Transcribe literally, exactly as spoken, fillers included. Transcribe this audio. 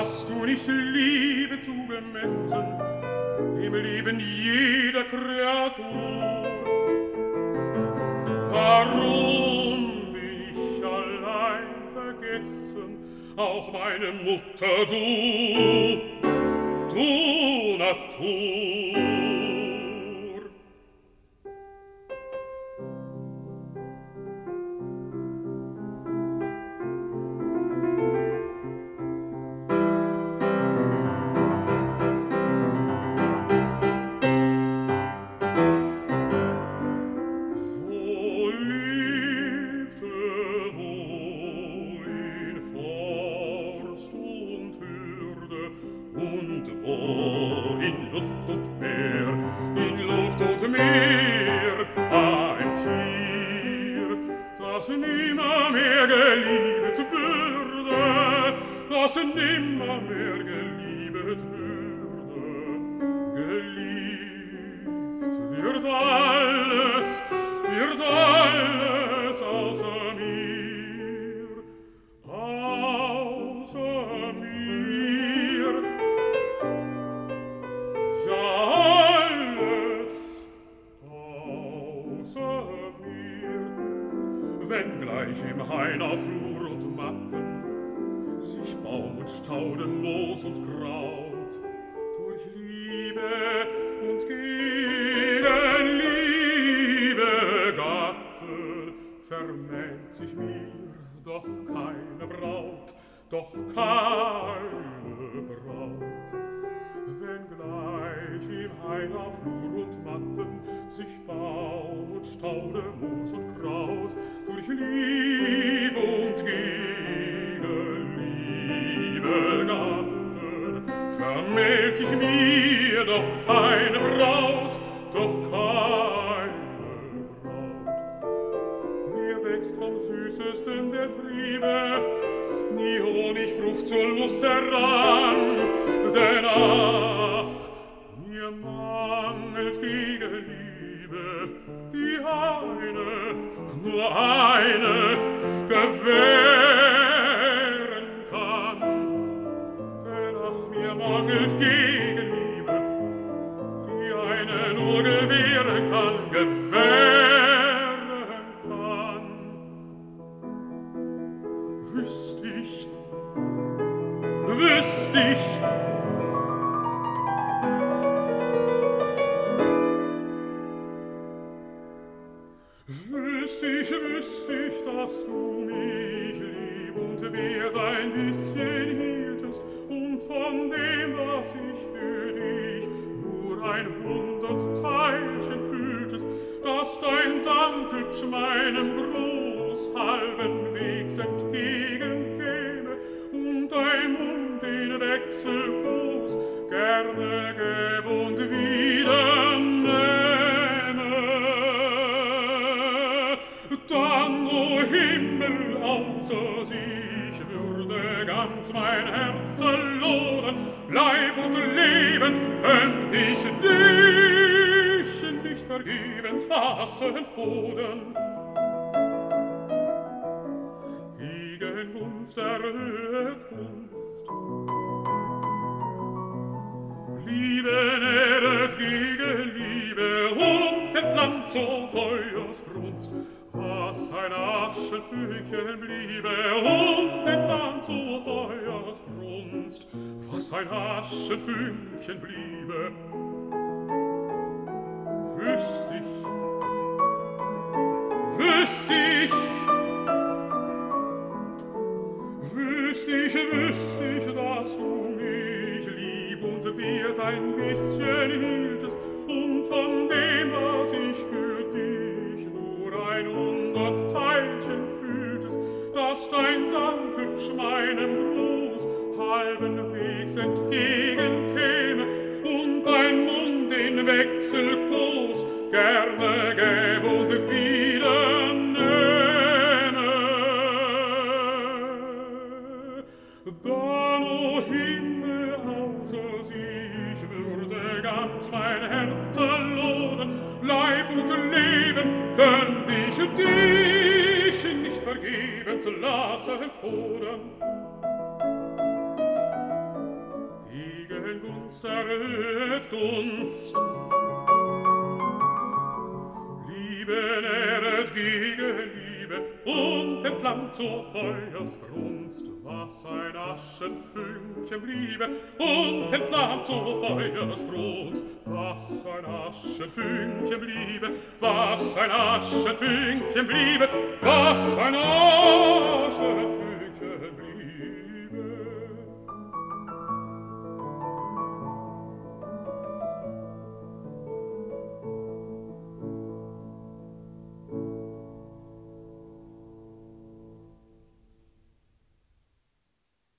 Hast du nicht Liebe zu bemessen, dem Leben jeder Kreatur? Warum bin ich allein vergessen, auch meine Mutter, du, du Natur? Aschenfünkchen bliebe, wüsst ich, wüsst ich, wüsst ich, wüsst ich, dass du mich lieb und wert ein bisschen hieltest und von dem, was ich für dich nur ein hundert Teilchen fühltest, dass dein Dank hübsch meinem Gruß halben Wegs entgegenkäme und dein Mund den Wechselkurs gerne gäb und wieder nähme. Dann, o Himmel, außer sie, ich würde ganz mein Herz zerlohnen, Leib und Leben könnt ich dich nicht vergebens lassen fordern. wenn Gunst erhöht Gunst. Liebe nähret gegen Liebe und entflammt zur Feuersbrunst, was ein Aschenfünkchen bliebe und entflammt zur Feuersbrunst, was ein Aschenfünkchen bliebe, was ein Aschenfünkchen bliebe, was ein Aschenfünkchen